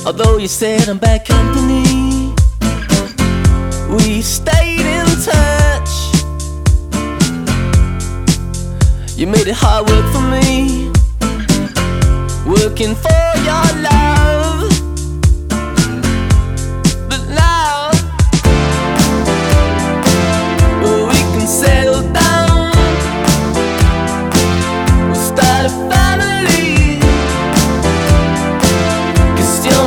Although you said I'm bad company, we stayed in touch. You made it hard work for me, working for your love.